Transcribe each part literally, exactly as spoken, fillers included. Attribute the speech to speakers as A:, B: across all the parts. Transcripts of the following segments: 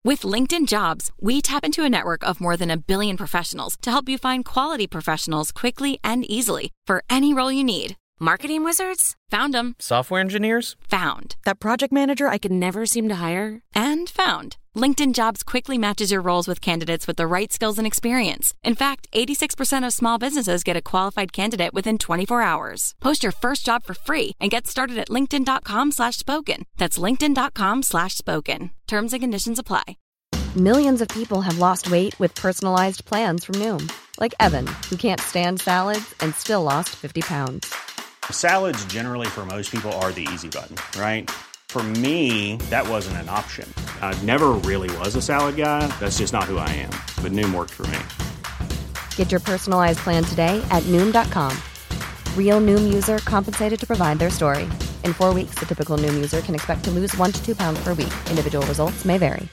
A: With LinkedIn Jobs, we tap into a network of more than a billion professionals to help you find quality professionals quickly and easily for any role you need. Marketing wizards? Found them.
B: Software engineers?
A: Found. That project manager I could never seem to hire? And found. LinkedIn Jobs quickly matches your roles with candidates with the right skills and experience. In fact, eighty-six percent of small businesses get a qualified candidate within twenty-four hours. Post your first job for free and get started at linkedin.com slash spoken. That's linkedin.com slash spoken. Terms and conditions apply.
C: Millions of people have lost weight with personalized plans from Noom. Like Evan, who can't stand salads and still lost fifty pounds.
D: Salads generally for most people are the easy button, right? For me, that wasn't an option. I never really was a salad guy. That's just not who I am. But Noom worked for me.
C: Get your personalized plan today at Noom dot com. Real Noom user compensated to provide their story. In four weeks, the typical Noom user can expect to lose one to two pounds per week. Individual results may vary.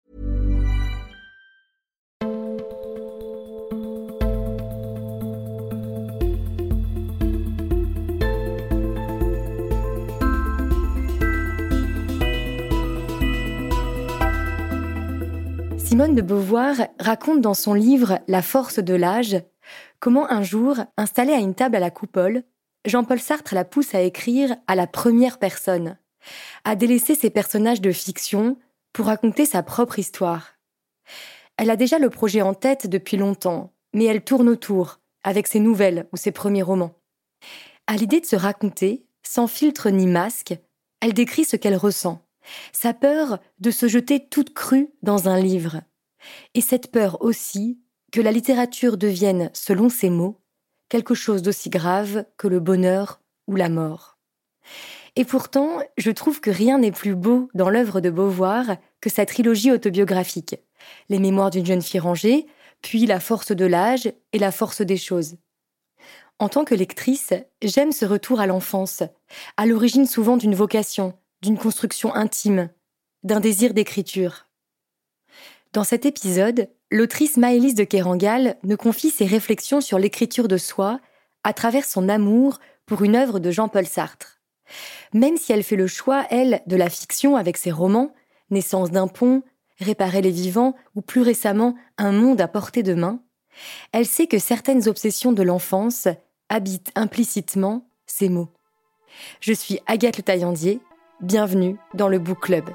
E: Simone de Beauvoir raconte dans son livre « La force de l'âge » comment un jour, installé à une table à la Coupole, Jean-Paul Sartre la pousse à écrire à la première personne, à délaisser ses personnages de fiction pour raconter sa propre histoire. Elle a déjà le projet en tête depuis longtemps, mais elle tourne autour, avec ses nouvelles ou ses premiers romans. À l'idée de se raconter, sans filtre ni masque, elle décrit ce qu'elle ressent. Sa peur de se jeter toute crue dans un livre. Et cette peur aussi que la littérature devienne, selon ses mots, quelque chose d'aussi grave que le bonheur ou la mort. Et pourtant, je trouve que rien n'est plus beau dans l'œuvre de Beauvoir que sa trilogie autobiographique. Les mémoires d'une jeune fille rangée, puis La force de l'âge et La force des choses. En tant que lectrice, j'aime ce retour à l'enfance, à l'origine souvent d'une vocation, d'une construction intime, d'un désir d'écriture. Dans cet épisode, l'autrice Maëlys de Kerangal nous confie ses réflexions sur l'écriture de soi à travers son amour pour une œuvre de Jean-Paul Sartre. Même si elle fait le choix, elle, de la fiction avec ses romans, Naissance d'un pont, Réparer les vivants ou plus récemment Un monde à portée de main, elle sait que certaines obsessions de l'enfance habitent implicitement ces mots. Je suis Agathe Le Taillandier. Bienvenue dans le Book Club.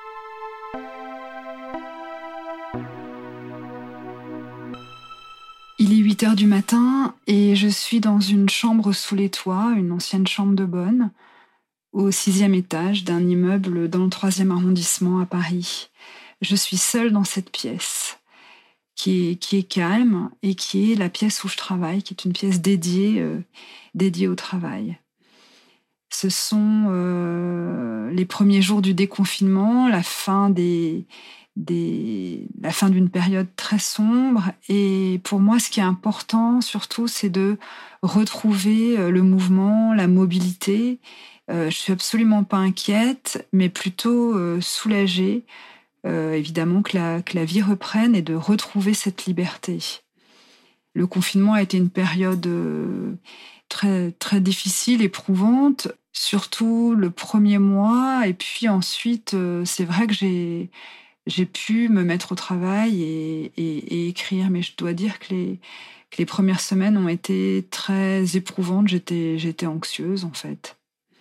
F: Il est huit heures du matin et je suis dans une chambre sous les toits, une ancienne chambre de bonne, au sixième étage d'un immeuble dans le troisième arrondissement à Paris. Je suis seule dans cette pièce qui est, qui est calme et qui est la pièce où je travaille, qui est une pièce dédiée, euh, dédiée au travail. Ce sont euh, les premiers jours du déconfinement, la fin des, des, la fin d'une période très sombre. Et pour moi, ce qui est important, surtout, c'est de retrouver le mouvement, la mobilité. Euh, je suis absolument pas inquiète, mais plutôt euh, soulagée, euh, évidemment, que la, que la vie reprenne et de retrouver cette liberté. Le confinement a été une période euh, très, très difficile, éprouvante. Surtout le premier mois, et puis ensuite, euh, c'est vrai que j'ai, j'ai pu me mettre au travail et, et, et écrire, mais je dois dire que les, que les premières semaines ont été très éprouvantes, j'étais, j'étais anxieuse en fait.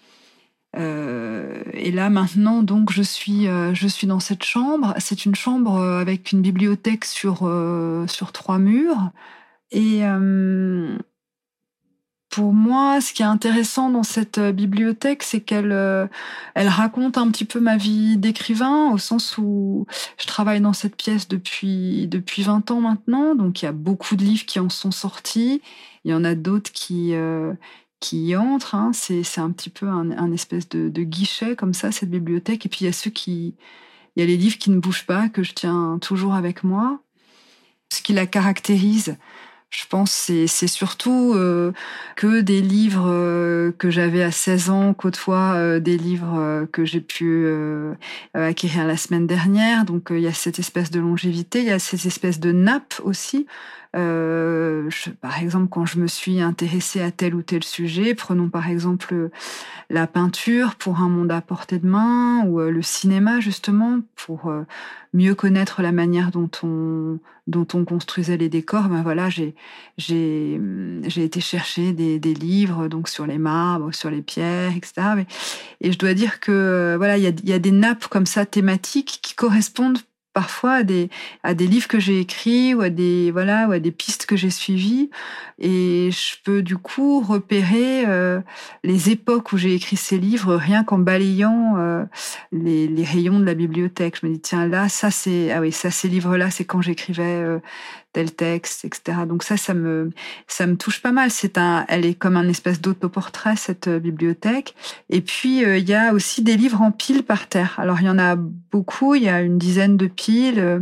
F: Euh, et là maintenant, donc, je suis, euh, je suis dans cette chambre. C'est une chambre avec une bibliothèque sur, euh, sur trois murs, et... Euh, Pour moi, ce qui est intéressant dans cette bibliothèque, c'est qu'elle euh, elle raconte un petit peu ma vie d'écrivain, au sens où je travaille dans cette pièce depuis, depuis vingt ans maintenant. Donc, il y a beaucoup de livres qui en sont sortis. Il y en a d'autres qui, euh, qui y entrent. Hein. C'est, c'est un petit peu un, un espèce de, de guichet, comme ça, cette bibliothèque. Et puis, il y a ceux qui... Il y a les livres qui ne bougent pas, que je tiens toujours avec moi. Ce qui la caractérise, je pense, c'est, c'est surtout euh, que des livres euh, que j'avais à seize ans côtoient euh, des livres euh, que j'ai pu euh, acquérir la semaine dernière. Donc, euh, il y a cette espèce de longévité, il y a cette espèce de nappe aussi. Euh, je, par exemple, quand je me suis intéressée à tel ou tel sujet, prenons par exemple la peinture pour un monde à portée de main, ou le cinéma justement pour euh, mieux connaître la manière dont on dont on construisait les décors. Ben voilà, j'ai j'ai j'ai été chercher des, des livres donc sur les marbres, sur les pierres, et cetera. Et je dois dire que voilà, il y a il y a des nappes comme ça thématiques qui correspondent parfois à des à des livres que j'ai écrits ou à des voilà ou à des pistes que j'ai suivies, et je peux du coup repérer euh, les époques où j'ai écrit ces livres rien qu'en balayant euh, les, les rayons de la bibliothèque. Je me dis tiens là ça c'est ah oui ça ces livres là c'est quand j'écrivais euh, tel texte, et cetera. Donc ça, ça me, ça me touche pas mal. C'est un, elle est comme un espèce d'autoportrait, cette euh, bibliothèque. Et puis, euh, il y a aussi des livres en piles par terre. Alors, il y en a beaucoup. Il y a une dizaine de piles.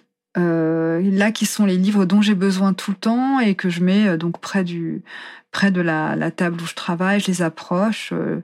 F: Euh, là, qui sont les livres dont j'ai besoin tout le temps et que je mets euh, donc près du, près de la, la table où je travaille. Je les approche. Euh,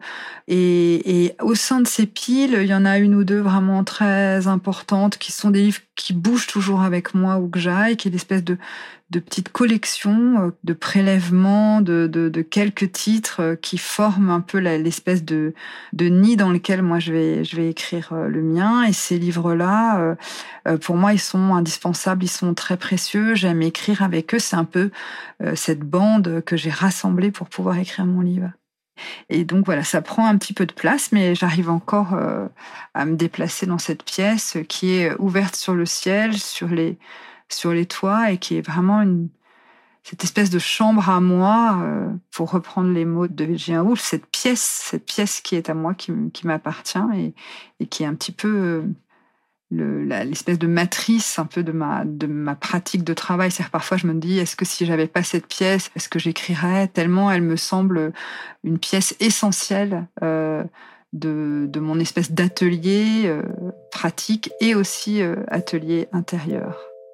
F: et, et au sein de ces piles, il y en a une ou deux vraiment très importantes qui sont des livres qui bougent toujours avec moi où que j'aille, qui est l'espèce de, de petite collection de prélèvements, de, de, de quelques titres qui forment un peu la, l'espèce de, de nid dans lequel moi je vais, je vais écrire le mien. Et ces livres-là, euh, pour moi, ils sont indispensables, ils sont très précieux. J'aime écrire avec eux. C'est un peu euh, cette bande que j'ai rassemblée pour pouvoir écrire mon livre. Et donc voilà, ça prend un petit peu de place, mais j'arrive encore euh, à me déplacer dans cette pièce qui est ouverte sur le ciel, sur les sur les toits, et qui est vraiment une cette espèce de chambre à moi, euh, pour reprendre les mots de Virginia Woolf, cette pièce, cette pièce qui est à moi, qui, qui m'appartient et, et qui est un petit peu euh, le, la, l'espèce de matrice un peu de ma de ma pratique de travail. C'est-à-dire parfois je me dis est-ce que si j'avais pas cette pièce, est-ce que j'écrirais, tellement elle me semble une pièce essentielle euh, de de mon espèce d'atelier euh, pratique et aussi euh, atelier intérieur.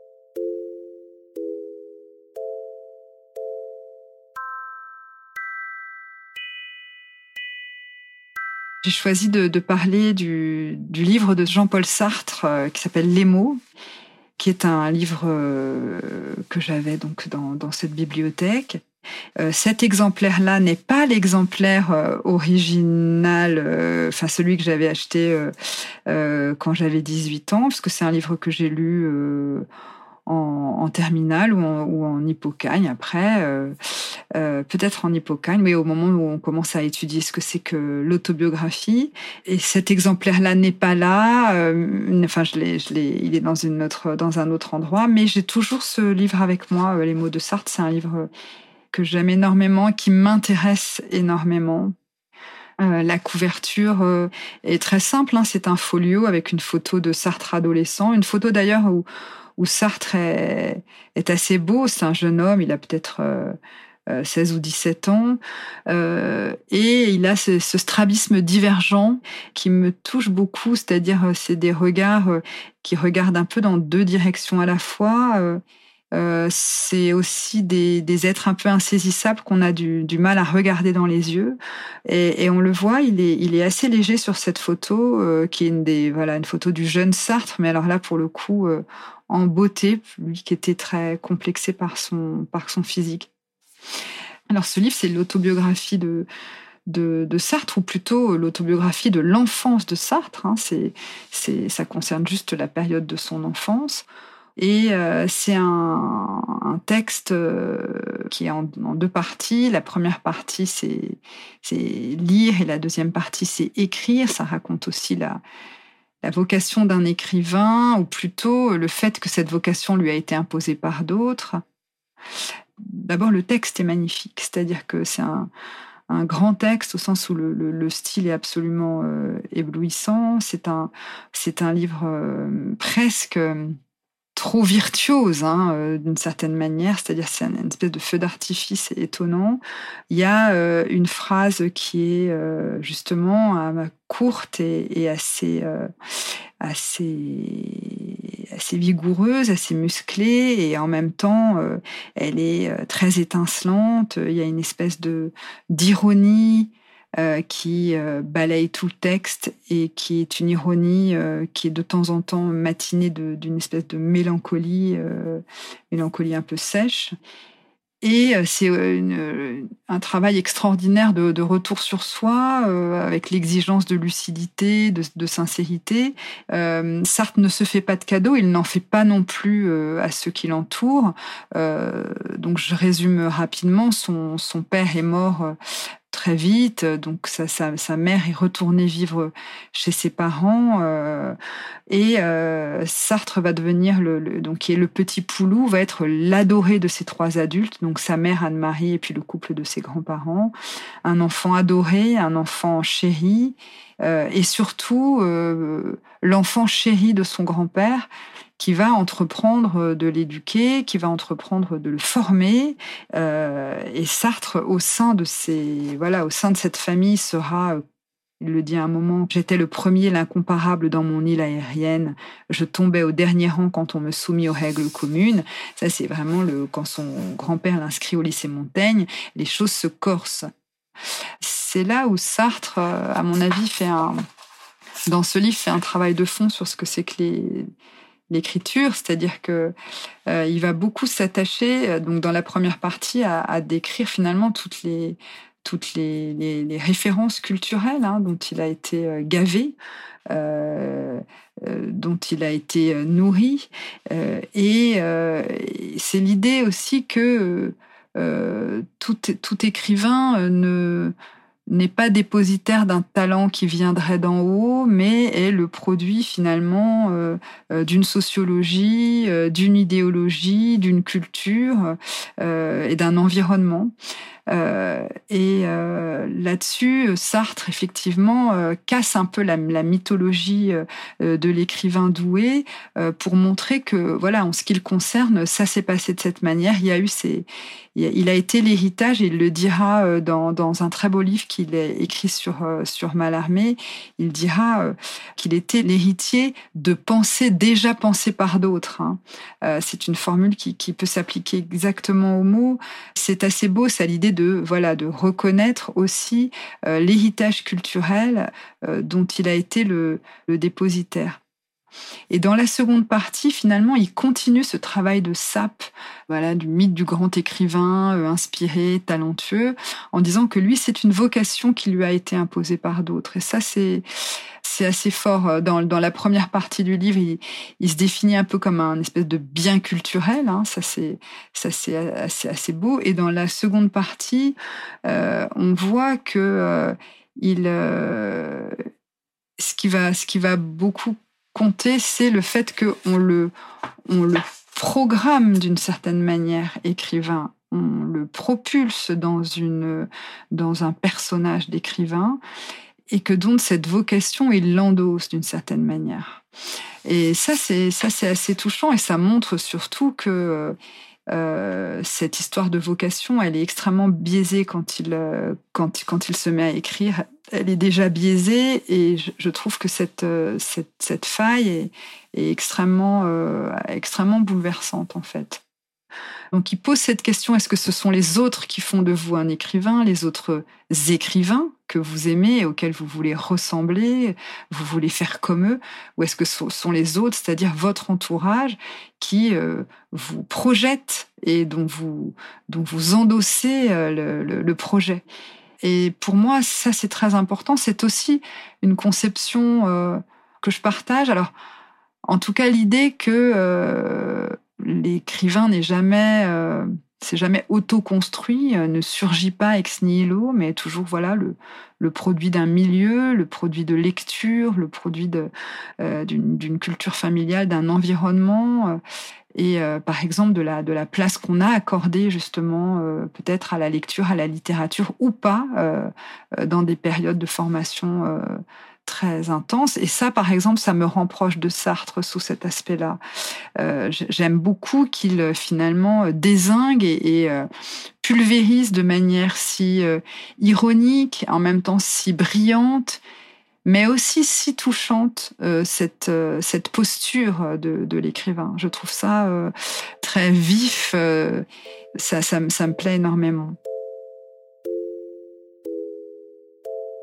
F: J'ai choisi de, de parler du, du livre de Jean-Paul Sartre euh, qui s'appelle Les mots, qui est un livre euh, que j'avais donc dans, dans cette bibliothèque. Euh, cet exemplaire-là n'est pas l'exemplaire euh, original, euh, enfin celui que j'avais acheté euh, euh, quand j'avais dix-huit ans, parce que c'est un livre que j'ai lu euh, en, en terminale ou en, ou en hypocagne après. Euh, Euh, peut-être en hypocagne, mais au moment où on commence à étudier ce que c'est que l'autobiographie. Et cet exemplaire-là n'est pas là. Euh, enfin, je l'ai, je l'ai, il est dans une autre, dans un autre endroit. Mais j'ai toujours ce livre avec moi. Les mots de Sartre, c'est un livre que j'aime énormément, qui m'intéresse énormément. Euh, la couverture euh, est très simple. Hein, c'est un folio avec une photo de Sartre adolescent, une photo d'ailleurs où, où Sartre est, est assez beau. C'est un jeune homme. Il a peut-être euh, seize ou dix-sept ans, euh, et il a ce, ce strabisme divergent qui me touche beaucoup, c'est-à-dire c'est des regards qui regardent un peu dans deux directions à la fois. Euh, euh, c'est aussi des, des êtres un peu insaisissables qu'on a du, du mal à regarder dans les yeux, et, et on le voit, il est, il est assez léger sur cette photo, euh, qui est une des, voilà, une photo du jeune Sartre, mais alors là pour le coup euh, en beauté, lui qui était très complexé par son, par son physique. Alors ce livre, c'est l'autobiographie de, de, de Sartre, ou plutôt l'autobiographie de l'enfance de Sartre. Hein. C'est, c'est, ça concerne juste la période de son enfance. Et euh, c'est un, un texte euh, qui est en, en deux parties. La première partie, c'est, c'est lire, et la deuxième partie, c'est écrire. Ça raconte aussi la, la vocation d'un écrivain, ou plutôt le fait que cette vocation lui a été imposée par d'autres. D'abord, le texte est magnifique, c'est-à-dire que c'est un, un grand texte au sens où le, le, le style est absolument euh, éblouissant. C'est un, c'est un livre euh, presque euh, trop virtuose, hein, euh, d'une certaine manière, c'est-à-dire c'est une espèce de feu d'artifice étonnant. Il y a euh, une phrase qui est euh, justement euh, courte et, et assez, euh, assez, assez vigoureuse, assez musclée, et en même temps, euh, elle est très étincelante. Il y a une espèce de d'ironie euh, qui euh, balaye tout le texte et qui est une ironie euh, qui est de temps en temps matinée de, d'une espèce de mélancolie, euh, mélancolie un peu sèche. Et c'est une, un travail extraordinaire de, de retour sur soi, euh, avec l'exigence de lucidité, de, de sincérité. Euh, Sartre ne se fait pas de cadeaux, il n'en fait pas non plus euh, à ceux qui l'entourent. Euh, donc je résume rapidement, son, son père est mort euh, très vite, donc sa, sa, sa mère est retournée vivre chez ses parents, euh, et euh, Sartre va devenir le, le donc qui est le petit Poulou, va être l'adoré de ces trois adultes, donc sa mère Anne-Marie et puis le couple de ses grands-parents, un enfant adoré, un enfant chéri, euh, et surtout euh, l'enfant chéri de son grand-père, qui va entreprendre de l'éduquer, qui va entreprendre de le former. Euh, et Sartre, au sein de ces, voilà, au sein de cette famille, sera, il le dit à un moment, j'étais le premier, l'incomparable dans mon île aérienne. Je tombais au dernier rang quand on me soumit aux règles communes. Ça, c'est vraiment le, quand son grand-père l'inscrit au lycée Montaigne, les choses se corsent. C'est là où Sartre, à mon avis, fait un, dans ce livre, fait un travail de fond sur ce que c'est que les, l'écriture, c'est-à-dire que euh, il va beaucoup s'attacher, euh, donc dans la première partie, à, à décrire finalement toutes les toutes les, les, les références culturelles hein, dont il a été euh, gavé, euh, euh, dont il a été euh, nourri, euh, et euh, c'est l'idée aussi que euh, tout tout écrivain euh, ne n'est pas dépositaire d'un talent qui viendrait d'en haut, mais est le produit finalement euh, euh, d'une sociologie, euh, d'une idéologie, d'une culture euh, et d'un environnement. Euh, et euh, là-dessus, Sartre, effectivement, euh, casse un peu la, la mythologie euh, de l'écrivain doué euh, pour montrer que, voilà, en ce qui le concerne, ça s'est passé de cette manière. Il y a eu ces, il a été l'héritage, et il le dira euh, dans, dans un très beau livre qu'il a écrit sur euh, sur Mallarmé. Il dira euh, qu'il était l'héritier de pensées déjà pensées par d'autres. Hein. Euh, c'est une formule qui, qui peut s'appliquer exactement au mot. C'est assez beau, ça, l'idée de voilà de reconnaître aussi euh, l'héritage culturel euh, dont il a été le, le dépositaire. Et dans la seconde partie, finalement, il continue ce travail de sape, voilà, du mythe du grand écrivain, euh, inspiré, talentueux, en disant que lui, c'est une vocation qui lui a été imposée par d'autres. Et ça, c'est c'est assez fort. Dans, dans la première partie du livre, il, il se définit un peu comme un espèce de bien culturel. Hein, ça, c'est ça, c'est assez, assez beau. Et dans la seconde partie, euh, on voit que euh, il euh, ce qui va ce qui va beaucoup compter, c'est le fait qu'on le, on le programme d'une certaine manière, écrivain. On le propulse dans, une, dans un personnage d'écrivain, et que donc cette vocation, il l'endosse d'une certaine manière. Et ça, c'est, ça, c'est assez touchant, et ça montre surtout que euh, cette histoire de vocation, elle est extrêmement biaisée quand il, quand, quand il se met à écrire. Elle est déjà biaisée, et je, je trouve que cette, cette, cette faille est, est extrêmement, euh, extrêmement bouleversante, en fait. Donc il pose cette question, est-ce que ce sont les autres qui font de vous un écrivain, les autres écrivains que vous aimez et auxquels vous voulez ressembler, vous voulez faire comme eux, ou est-ce que ce sont les autres, c'est-à-dire votre entourage, qui euh, vous projette et dont vous, dont vous endossez euh, le, le, le projet. Et pour moi, ça, c'est très important. C'est aussi une conception euh, que je partage. Alors, en tout cas, l'idée que euh, l'écrivain n'est jamais, euh, c'est jamais auto-construit, euh, ne surgit pas ex nihilo, mais toujours voilà le, le produit d'un milieu, le produit de lecture, le produit de, euh, d'une, d'une culture familiale, d'un environnement. Euh, Et euh, par exemple de la de la place qu'on a accordée justement euh, peut-être à la lecture, à la littérature ou pas euh, dans des périodes de formation euh, très intenses. Et ça, par exemple, ça me rend proche de Sartre sous cet aspect-là. Euh, j'aime beaucoup qu'il finalement dézingue et, et euh, pulvérise de manière si euh, ironique, en même temps si brillante, mais aussi si touchante, euh, cette, euh, cette posture de, de l'écrivain. Je trouve ça euh, très vif, euh, ça, ça, ça me plaît énormément.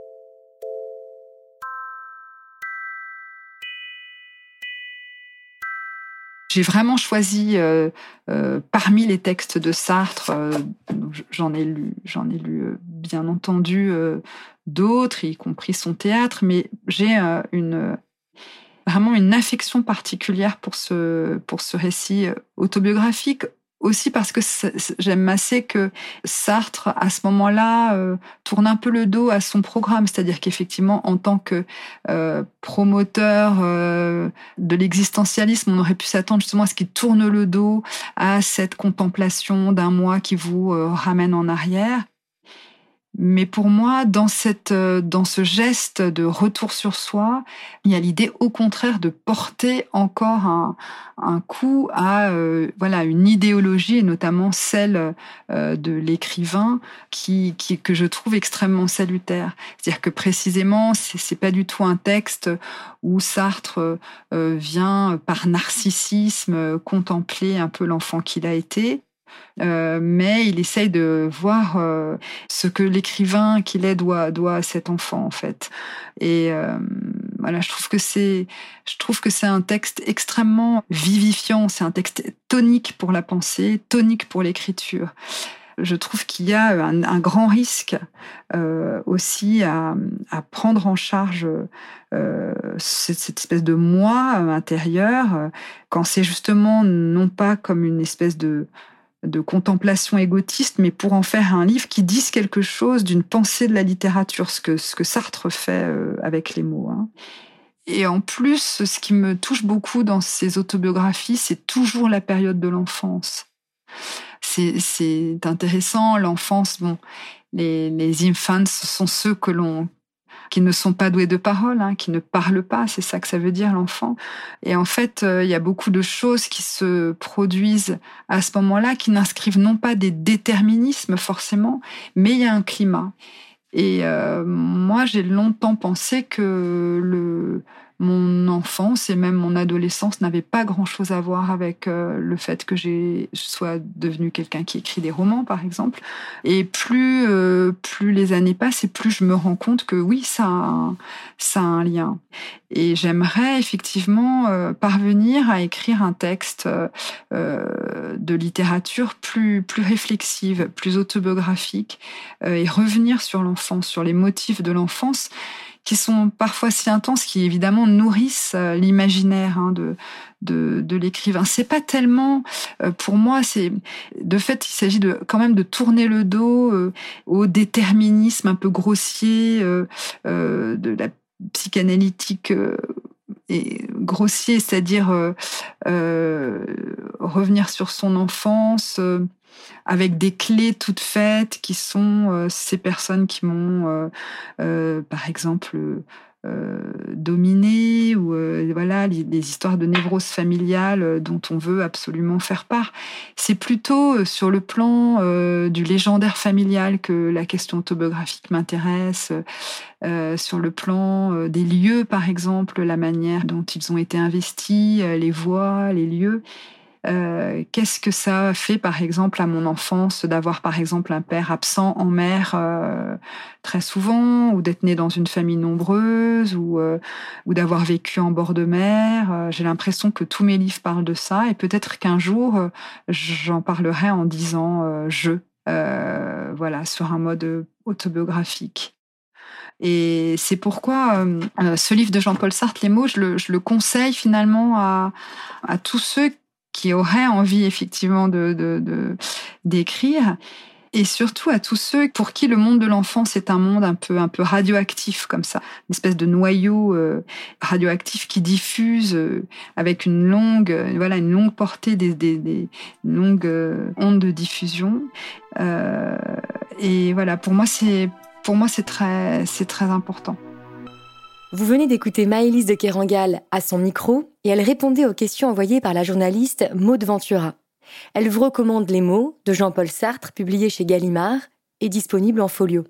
F: J'ai vraiment choisi euh, euh, parmi les textes de Sartre, euh, j'en ai lu, j'en ai lu euh, bien entendu euh, d'autres, y compris son théâtre, mais j'ai euh, une vraiment une affection particulière pour ce pour ce récit autobiographique. Aussi parce que j'aime assez que Sartre, à ce moment-là, euh, tourne un peu le dos à son programme. C'est-à-dire qu'effectivement, en tant que euh, promoteur euh, de l'existentialisme, on aurait pu s'attendre justement à ce qu'il tourne le dos à cette contemplation d'un moi qui vous euh, ramène en arrière. Mais pour moi, dans cette, dans ce geste de retour sur soi, il y a l'idée, au contraire, de porter encore un, un coup à, euh, voilà, une idéologie, et notamment celle euh, de l'écrivain, qui, qui, que je trouve extrêmement salutaire. C'est-à-dire que précisément, c'est, c'est pas du tout un texte où Sartre euh, vient, par narcissisme, contempler un peu l'enfant qu'il a été. Euh, mais il essaye de voir euh, ce que l'écrivain qu'il est doit doit à cet enfant en fait. Et euh, voilà, je trouve que c'est je trouve que c'est un texte extrêmement vivifiant. C'est un texte tonique pour la pensée, tonique pour l'écriture. Je trouve qu'il y a un, un grand risque euh, aussi à, à prendre en charge euh, cette, cette espèce de moi intérieur, euh, quand c'est justement non pas comme une espèce de de contemplation égotiste, mais pour en faire un livre qui dise quelque chose d'une pensée de la littérature, ce que, ce que Sartre fait euh, avec les mots. Hein. Et en plus, ce qui me touche beaucoup dans ces autobiographies, c'est toujours la période de l'enfance. C'est, c'est intéressant, l'enfance, bon, les, les infants sont ceux que l'on qui ne sont pas doués de parole, hein, qui ne parlent pas, c'est ça que ça veut dire, l'enfant. Et en fait, euh, il y a beaucoup de choses qui se produisent à ce moment-là, qui n'inscrivent non pas des déterminismes forcément, mais il y a un climat. Et euh, moi, j'ai longtemps pensé que le, mon enfance et même mon adolescence n'avaient pas grand-chose à voir avec euh, le fait que j'ai, je sois devenue quelqu'un qui écrit des romans, par exemple. Et plus, euh, plus les années passent, et plus je me rends compte que oui, ça a un, ça a un lien. Et j'aimerais effectivement euh, parvenir à écrire un texte euh, de littérature plus, plus réflexive, plus autobiographique, euh, et revenir sur l'enfance, sur les motifs de l'enfance, qui sont parfois si intenses, qui évidemment nourrissent l'imaginaire hein, de, de de l'écrivain. C'est pas tellement, euh, pour moi, c'est de fait, il s'agit de quand même de tourner le dos euh, au déterminisme un peu grossier euh, euh, de la psychanalytique euh, et grossier, c'est-à-dire euh, euh, revenir sur son enfance. Euh, avec des clés toutes faites qui sont euh, ces personnes qui m'ont, euh, euh, par exemple, euh, dominé, ou euh, voilà, les, les histoires de névrose familiale dont on veut absolument faire part. C'est plutôt sur le plan euh, du légendaire familial que la question autobiographique m'intéresse, euh, sur le plan euh, des lieux, par exemple, la manière dont ils ont été investis, euh, les voies, les lieux. Euh, qu'est-ce que ça a fait, par exemple, à mon enfance d'avoir, par exemple, un père absent en mer euh, très souvent, ou d'être né dans une famille nombreuse, ou, euh, ou d'avoir vécu en bord de mer. Euh, j'ai l'impression que tous mes livres parlent de ça, et peut-être qu'un jour, euh, j'en parlerai en disant euh, « je euh, », voilà, sur un mode autobiographique. Et c'est pourquoi euh, ce livre de Jean-Paul Sartre, Les mots, je le, je le conseille finalement à, à tous ceux qui auraient envie effectivement de, de, de, d'écrire, et surtout à tous ceux pour qui le monde de l'enfance est un monde un peu, un peu radioactif comme ça, une espèce de noyau euh, radioactif qui diffuse euh, avec une longue, euh, voilà, une longue portée, des, des, des longues euh, ondes de diffusion. Euh, et voilà, pour moi c'est, pour moi c'est très, c'est très important.
E: Vous venez d'écouter Maëlys de Kerangal à son micro, et elle répondait aux questions envoyées par la journaliste Maud Ventura. Elle vous recommande Les mots de Jean-Paul Sartre, publié chez Gallimard et disponible en folio.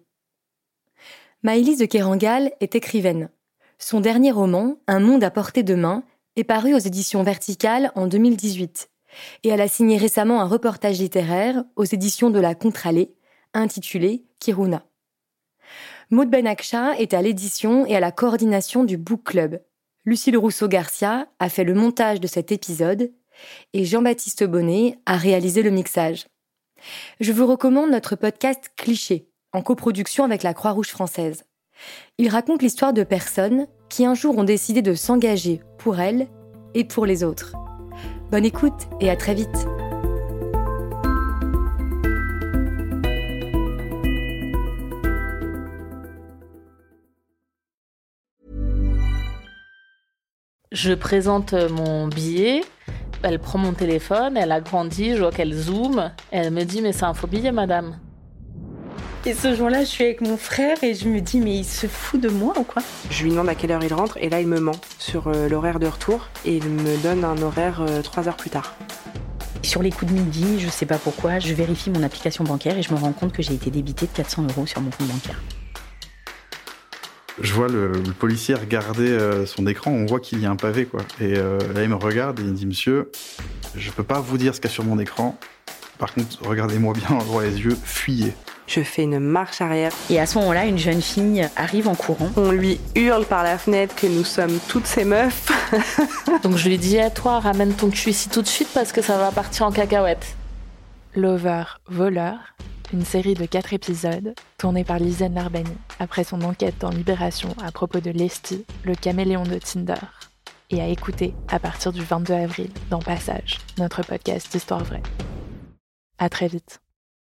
E: Maëlys de Kerangal est écrivaine. Son dernier roman, Un monde à portée de main, est paru aux éditions Verticales en deux mille dix-huit, et elle a signé récemment un reportage littéraire aux éditions de la Contralée, intitulé Kiruna. Maud Benakcha est à l'édition et à la coordination du Book Club. Lucille Rousseau-Garcia a fait le montage de cet épisode Et Jean-Baptiste Bonnet a réalisé le mixage. Je vous recommande notre podcast Cliché, en coproduction avec la Croix-Rouge française. Il raconte l'histoire de personnes qui un jour ont décidé de s'engager pour elles et pour les autres. Bonne écoute et à très vite.
B: Je présente mon billet, elle prend mon téléphone, elle agrandit, je vois qu'elle zoome, elle me dit « mais c'est un faux billet, madame ».
G: Et ce jour-là, je suis avec mon frère et je me dis « mais il se fout de moi ou quoi ?»
H: Je lui demande à quelle heure il rentre et là il me ment sur euh, l'horaire de retour et il me donne un horaire euh, trois heures plus tard.
G: Sur les coups de midi, je sais pas pourquoi, je vérifie mon application bancaire et je me rends compte que j'ai été débité de quatre cents euros sur mon compte bancaire.
I: Je vois le, le policier regarder euh, son écran, on voit qu'il y a un pavé, quoi. Et euh, là, il me regarde et il me dit « Monsieur, je peux pas vous dire ce qu'il y a sur mon écran. Par contre, regardez-moi bien droit les yeux, fuyez. »
H: Je fais une marche arrière.
G: Et à ce moment-là, une jeune fille arrive en courant.
H: On lui hurle par la fenêtre que nous sommes toutes ces meufs.
B: Donc je lui dis « toi, ramène ton cul ici tout de suite parce que ça va partir en cacahuète ».
J: Lover, voleur, une série de quatre épisodes tournée par Lisanne Larbani après son enquête dans Libération à propos de Lesty, le caméléon de Tinder, et à écouter à partir du vingt-deux avril dans Passage, notre podcast d'Histoire vraie. À très vite.